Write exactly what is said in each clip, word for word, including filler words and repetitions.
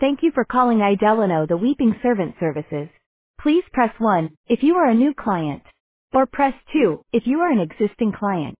Thank you for calling Idelano the Weeping Servant Services. Please press one if you are a new client, or press two if you are an existing client.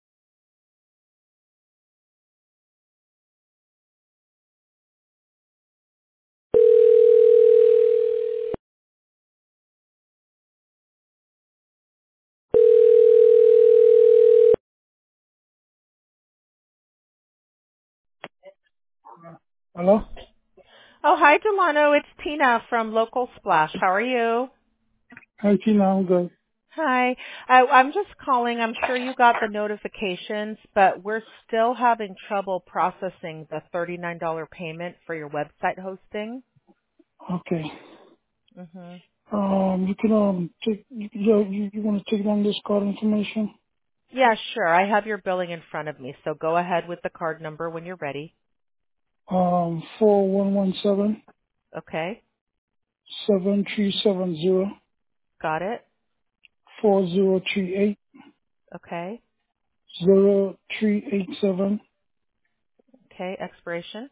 Hello? Oh, hi, Delano. It's Tina from Local Splash. How are you? Hi, Tina. I'm good. Hi. I, I'm just calling. I'm sure you got the notifications, but we're still having trouble processing the thirty-nine dollars payment for your website hosting. Okay. hmm Um, you can, um, take, you, you, you, you want to take down this card information? Yeah, sure. I have your billing in front of me, so go ahead with the card number when you're ready. Um, four one one seven Okay. seven three seven zero Got it? four zero three eight Okay. zero three eight seven. Okay. Expiration.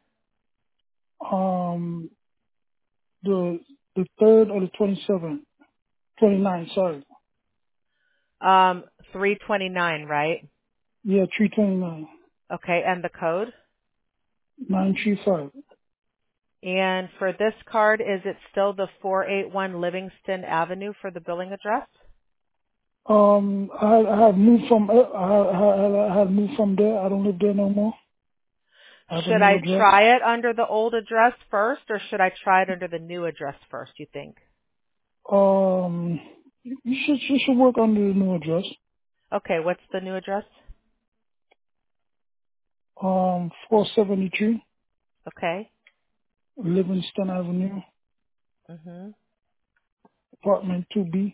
Um, the, the third or the twenty-seventh? twenty-nine, sorry. Um, three twenty-nine, right? Yeah, three twenty-nine. Okay. And the code? nine three five. And for this card, is it still the four eighty-one Livingston Avenue for the billing address? Um, I, I have moved from, uh, I, I, I have moved from there. I don't live there no more. I have a Should new I address. try it under the old address first, or should I try it under the new address first, you think? Um, you should, you should work under the new address. Okay, what's the new address? Um, four seventy-three Okay. Livingston Avenue, Mhm. apartment two B,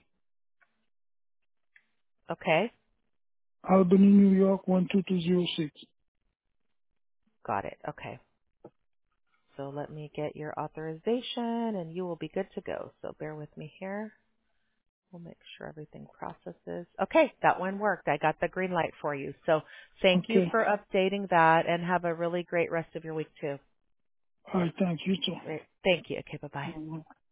Okay. Albany, New York, one two two zero six. Got it. Okay. So let me get your authorization and you will be good to go. So bear with me here. We'll make sure everything processes. Okay, that one worked. I got the green light for you. So thank you Okay. for updating that and have a really great rest of your week too. All right. Thank you Great. Thank you. Okay, bye-bye. too.